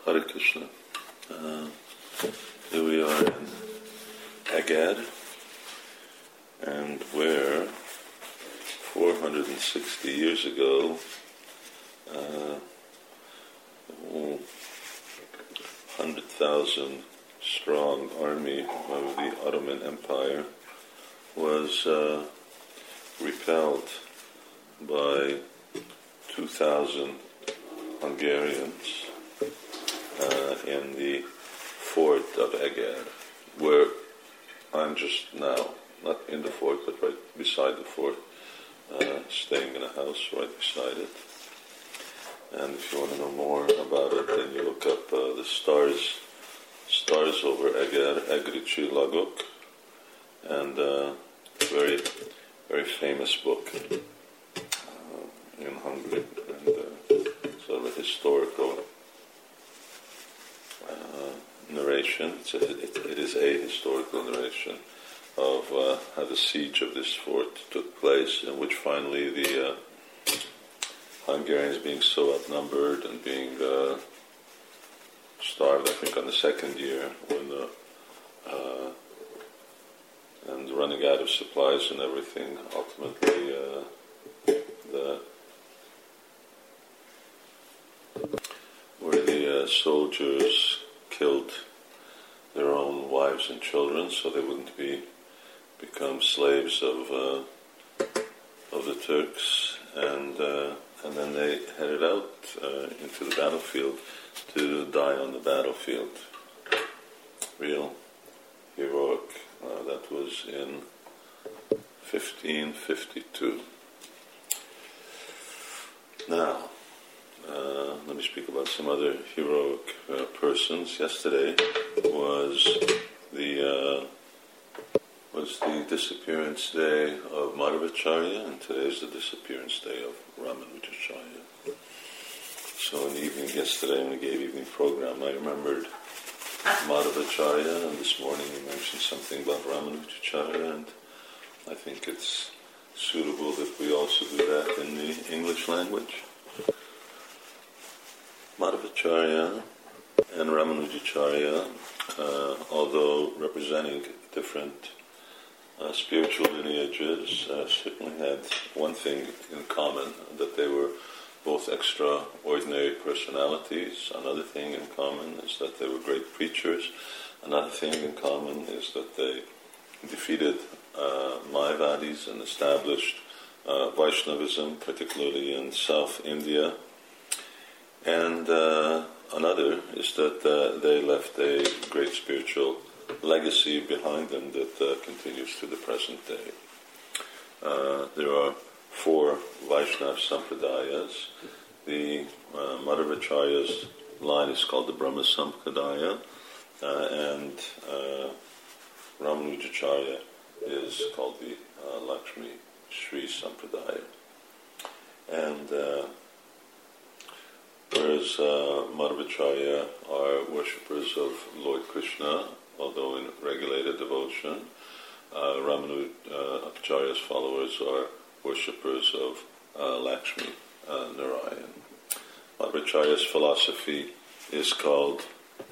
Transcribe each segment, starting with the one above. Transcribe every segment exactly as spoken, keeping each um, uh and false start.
Hare Krishna. Uh, here we are in Agad, and where four hundred sixty years ago, uh, one hundred thousand strong army of the Ottoman Empire was uh, repelled by two thousand Hungarians uh, in the fort of Agad, where I'm just now, not in the fort, but right beside the fort, uh, staying in a house right beside it. And if you want to know more about it, then you look up uh, the stars, stars over Agad, Egri Lagok, and uh, very, very famous book uh, in Hungary, and uh, sort of a historical uh, narration. It's a, it, it is a historical narration of uh, how the siege of this fort took place, in which finally the uh, Hungarians, being so outnumbered and being uh, starved, I think, on the second year, when the uh, and running out of supplies and everything, ultimately uh, the where the uh, soldiers killed their own wives and children so they wouldn't be become slaves of uh, of the Turks, and uh, and then they headed out uh, into the battlefield to die on the battlefield. Real heroic. Uh, that was in fifteen fifty-two. Now, uh, let me speak about some other heroic uh, persons. Yesterday was the uh, was the disappearance day of Madhvacharya, and today is the disappearance day of Ramanujacharya. So in the evening yesterday, when we gave evening program, I remembered Madhvacharya, and this morning you mentioned something about Ramanujacharya, and I think it's suitable that we also do that in the English language. Madhvacharya and Ramanujacharya, uh, although representing different uh, spiritual lineages, uh, certainly had one thing in common, that they were both extraordinary personalities. Another thing in common is that they were great preachers. Another thing in common is that they defeated uh, Mayavadis and established uh, Vaishnavism, particularly in South India. And uh, another is that uh, they left a great spiritual legacy behind them that uh, continues to the present day. Uh, there are four Vaishnava Sampradayas. The uh, Madhvacharya's line is called the Brahma Sampradaya, uh, and uh, Ramanujacharya is called the uh, Lakshmi Sri Sampradaya. And uh, whereas uh, Madhvacharya are worshippers of Lord Krishna, although in regulated devotion, uh, Ramanujacharya's followers are worshippers of uh, Lakshmi uh, Narayan. Madhvacharya's philosophy is called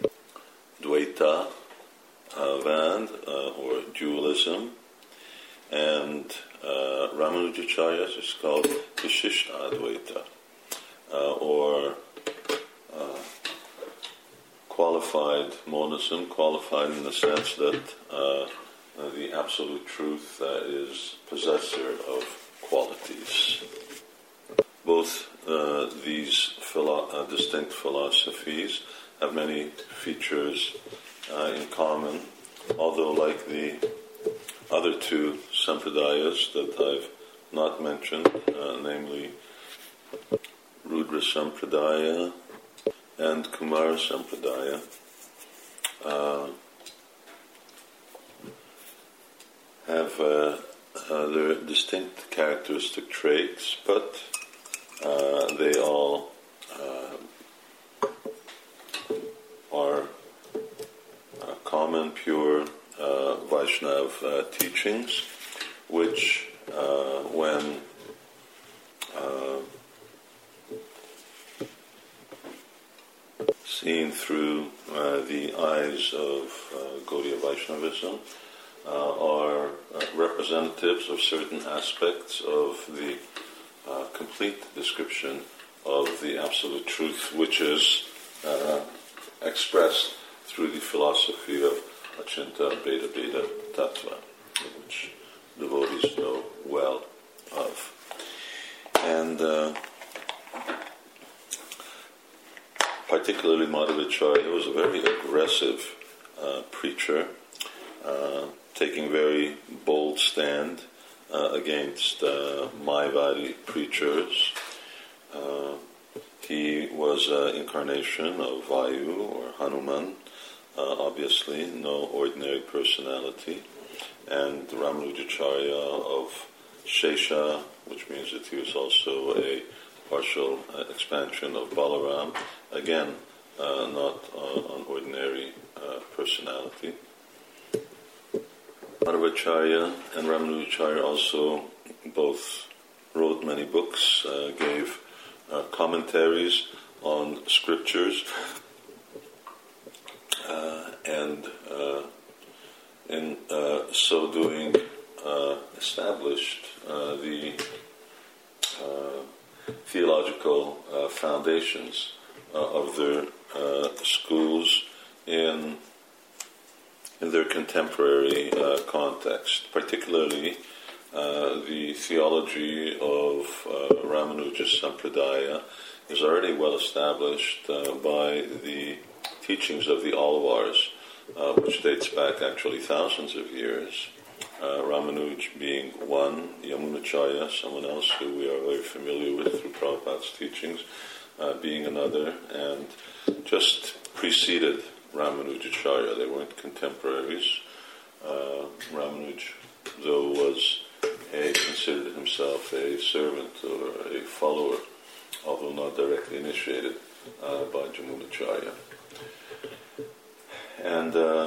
Dvaita uh, Vand, uh, or dualism, and uh, Ramanujacharya's is called Vishishta Advaita, uh, or uh, qualified monism, qualified in the sense that uh, the absolute truth uh, is possessor of qualities. Both uh, these philo- uh, distinct philosophies have many features uh, in common, although like the other two sampradayas that I've not mentioned, uh, namely Rudra Sampradaya and Kumara Sampradaya, uh, have uh, Uh, their distinct characteristic traits, but uh, they all uh, are uh, common, pure uh, Vaishnav uh, teachings, which, uh, when uh, seen through uh, the eyes of uh, Gaudiya Vaishnavism, uh, are uh, representatives of certain aspects of the uh, complete description of the Absolute Truth, which is uh, expressed through the philosophy of Achinta Bheda Bheda Tattva, which devotees know well of. And uh, particularly Madhvacharya was a very aggressive uh, preacher, uh, taking very bold stand uh, against uh, Mayavadi preachers. Uh, he was an incarnation of Vayu or Hanuman, uh, obviously, no ordinary personality, and Ramanujacharya of Shesha, which means that he was also a partial uh, expansion of Balaram, again, uh, not uh, an ordinary uh, personality. Madhvacharya and Ramanujacharya also both wrote many books, uh, gave uh, commentaries on scriptures, uh, and uh, in uh, so doing uh, established uh, the uh, theological uh, foundations uh, of their uh, schools in in their contemporary uh, context, particularly uh, the theology of uh, Ramanuja Sampradaya is already well established uh, by the teachings of the Alvars, uh, which dates back actually thousands of years. Uh, Ramanuj being one, Yamunacharya, someone else who we are very familiar with through Prabhupada's teachings, uh, being another, and just preceded Ramanujacharya. They weren't contemporaries. Uh, Ramanuj, though, was a, considered himself a servant or a follower, although not directly initiated uh, by Jamunacharya. And uh,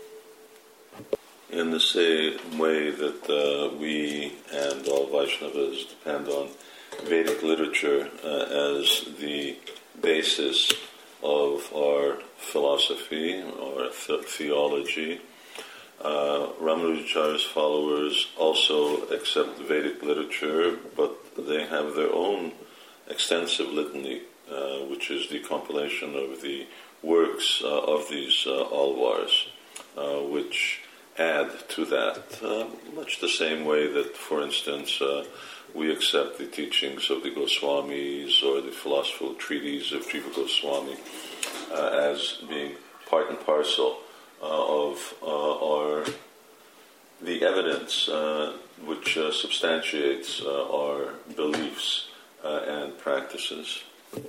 in the same way that uh, we and all Vaishnavas depend on Vedic literature uh, as the basis of our philosophy or th- theology, uh, Ramanujacharya's followers also accept Vedic literature, but they have their own extensive litany, uh, which is the compilation of the works uh, of these uh, Alvars, uh, which add to that, uh, much the same way that, for instance, uh, we accept the teachings of the Goswamis or the philosophical treatise of Jiva Goswami uh, as being part and parcel uh, of uh, our the evidence uh, which uh, substantiates uh, our beliefs uh, and practices.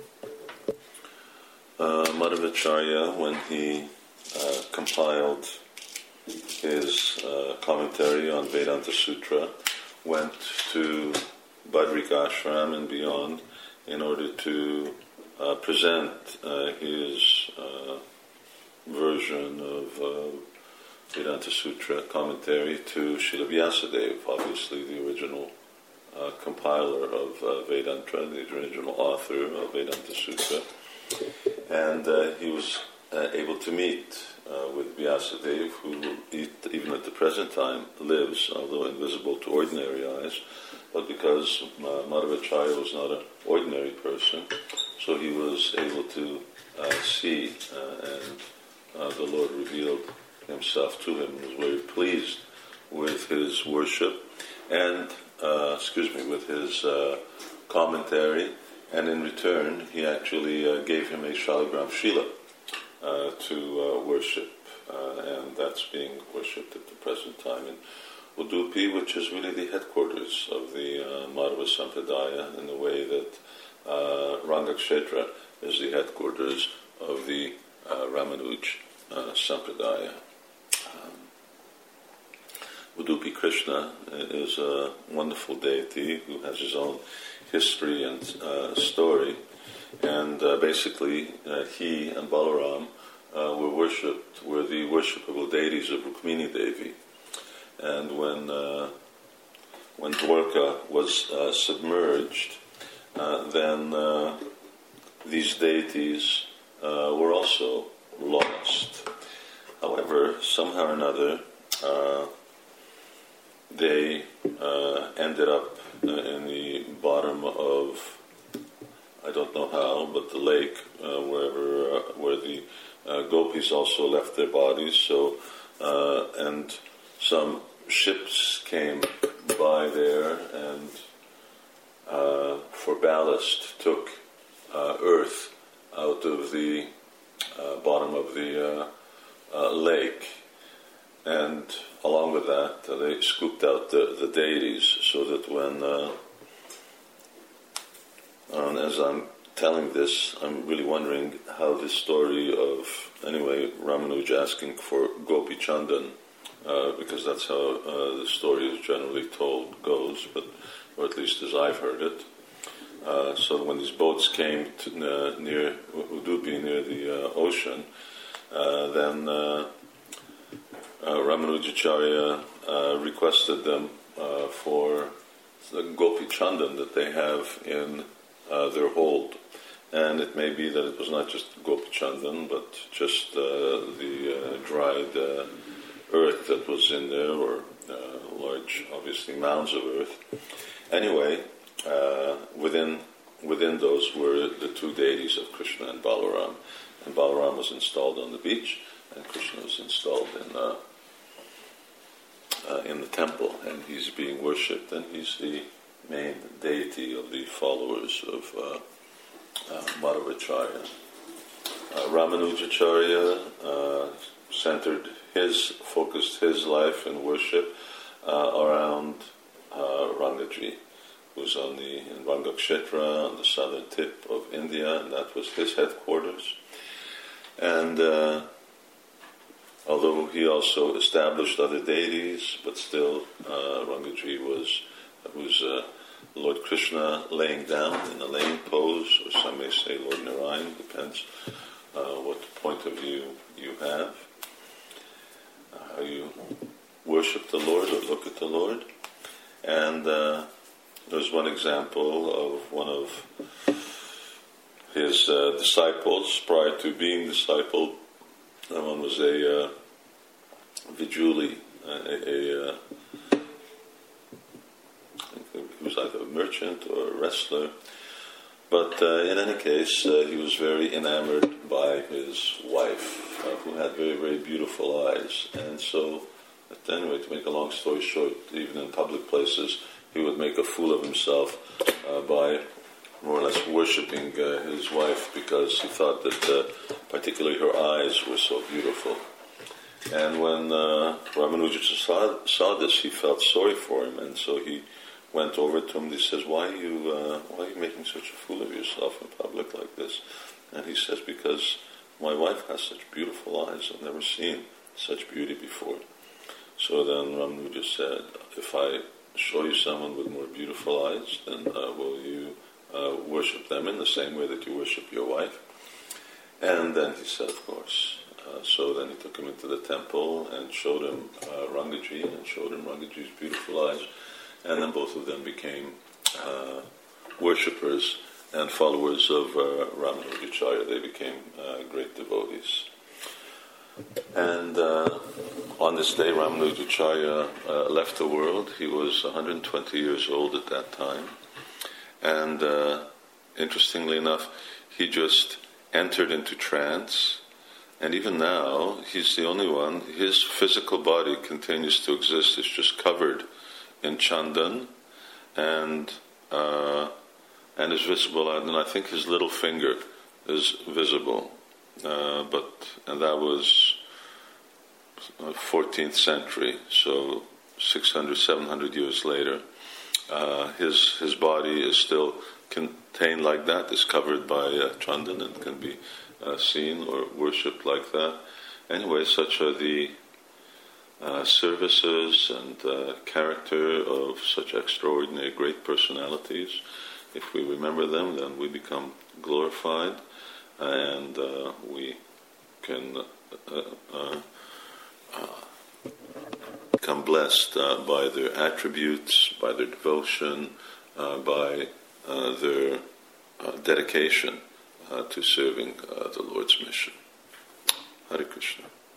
Uh, Madhvacharya, when he uh, compiled his uh, commentary on Vedanta Sutra, went to Badrika Ashram and beyond in order to uh, present uh, his uh, version of uh, Vedanta Sutra commentary to Srila Vyasadeva, obviously the original uh, compiler of uh, Vedanta, the original author of Vedanta Sutra. And uh, he was uh, able to meet uh, with Vyasadeva, who even at the present time lives, although invisible to ordinary eyes, but because uh, Madhvacharya was not an ordinary person, so he was able to uh, see, uh, and uh, the Lord revealed himself to him and was very pleased with his worship, and, uh, excuse me, with his uh, commentary, and in return he actually uh, gave him a Shaligram Shila uh, to uh, worship, uh, and that's being worshipped at the present time in Udupi, which is really the headquarters of the uh, Madhva Sampradaya, in the way that uh, Rangakshetra is the headquarters of the uh, Ramanuj uh, Sampradaya. Um, Udupi Krishna is a wonderful deity who has his own history and uh, story, and uh, basically uh, he and Balaram uh, were worshipped, were the worshipable deities of Rukmini Devi. And when uh, when Dwarka was uh, submerged, uh, then uh, these deities uh, were also also lost. However, somehow or another, uh, they uh, ended up uh, in the bottom of, I don't know how, but the lake, uh, wherever uh, where the uh, gopis also left their bodies. So, uh, and some ships came by there and uh, for ballast took uh, earth out of the uh, bottom of the uh, uh, lake, and along with that uh, they scooped out the, the deities, so that when uh, and as I'm telling this, I'm really wondering how this story of, anyway, Ramanuja asking for Gopi Chandan, uh, because that's how uh, the story is generally told, goes, but or at least as I've heard it. Uh, so when these boats came to, uh, near Udupi, near the uh, ocean, uh, then uh, uh, Ramanujacharya uh, requested them uh, for the Gopi Chandan that they have in uh, their hold. And it may be that it was not just Gopi Chandan, but just uh, the uh, dried uh, earth that was in there, or uh, large, obviously, mounds of earth. Anyway, uh, within within those were the two deities of Krishna and Balaram. And Balaram was installed on the beach, and Krishna was installed in uh, uh, in the temple, and he's being worshipped, and he's the main deity of the followers of uh, uh, Madhvacharya. Uh, Ramanujacharya uh, centered his, focused his life and worship uh, around uh, Rangaji, who's on the in Rangakshetra, on the southern tip of India, and that was his headquarters. And uh, although he also established other deities, but still uh, Rangaji was was uh, Lord Krishna laying down in a laying pose, or some may say Lord Narayan, depends uh, what point of view you have, uh, how you worship the Lord or look at the Lord. And uh, there's one example of one of his uh, disciples prior to being discipled. That one was a uh, Vijuli, a, a, a he was either a merchant or a wrestler, but uh, in any case, uh, he was very enamored by his wife, uh, who had very, very beautiful eyes. And so, anyway, to make a long story short, even in public places, he would make a fool of himself uh, by more or less worshipping uh, his wife, because he thought that uh, particularly her eyes were so beautiful. And when uh, Ramanuja saw, saw this, he felt sorry for him, and so he went over to him and he says, why are you uh, why are you making such a fool of yourself in public like this? And he says, because my wife has such beautiful eyes. I've never seen such beauty before. So then Ramanuja said, if I show you someone with more beautiful eyes, then uh, will you uh, worship them in the same way that you worship your wife? And then he said, of course. Uh, so then he took him into the temple and showed him uh, Rangaji, and showed him Rangaji's beautiful eyes. And then both of them became uh, worshippers and followers of uh, Ramanujacharya. They became uh, great devotees. And uh, on this day, Ramanujacharya uh, left the world. He was one hundred twenty years old at that time. And uh, interestingly enough, he just entered into trance. And even now, he's the only one. His physical body continues to exist. It's just covered in chandan, and uh, and is visible. And I think his little finger is visible. Uh, but and that was fourteenth century, so six hundred, seven hundred years later. Uh, his his body is still contained like that. Is covered by uh, chandan and can be uh, seen or worshipped like that. Anyway, such are the Uh, services and uh, character of such extraordinary great personalities. If we remember them, then we become glorified, and uh, we can uh, uh, uh, become blessed uh, by their attributes, by their devotion, uh, by uh, their uh, dedication uh, to serving uh, the Lord's mission. Hare Krishna.